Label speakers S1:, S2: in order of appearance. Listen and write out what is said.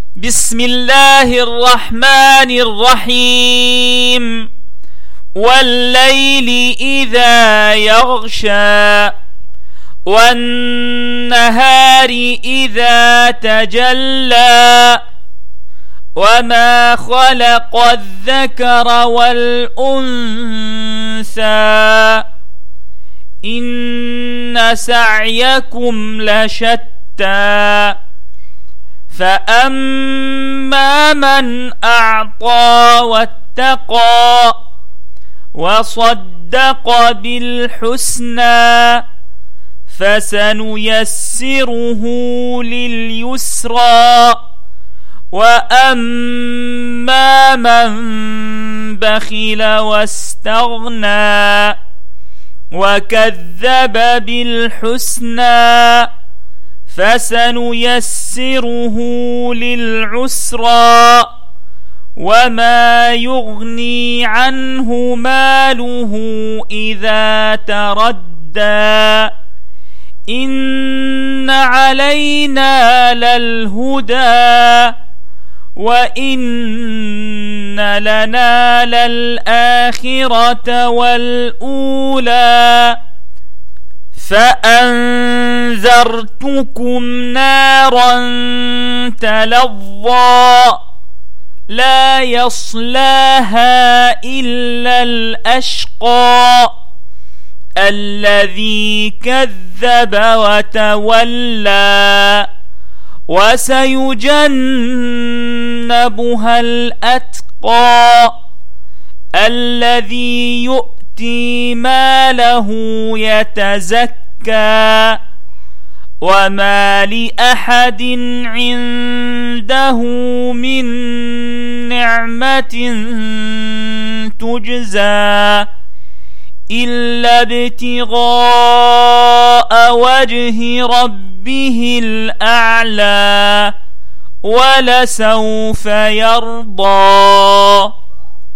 S1: بسم الله الرحمن الرحيم والليل إذا يغشى والنهار إذا تجلى وما خلق الذكر والأنثى إن سعيكم لشتى فأما من أعطى واتقى وصدق بالحسنى فسنيسره لليسرى وأما من بخل واستغنى وكذب بالحسنى فسنيسره للعسرى وما يغني عنه ماله إذا تردى إن علينا للهدى وإن لنا للآخرة والأولى فأنذرتكم نارا تلظى لا يصلاها إلا الأشقى الذي كذب وتولى وسيجنبها الأتقى الذي يؤتي ماله يتزكى وما لأحد عنده من نعمة تجزى إلا ابتغاء وجه ربه الأعلى ولسوف يرضى.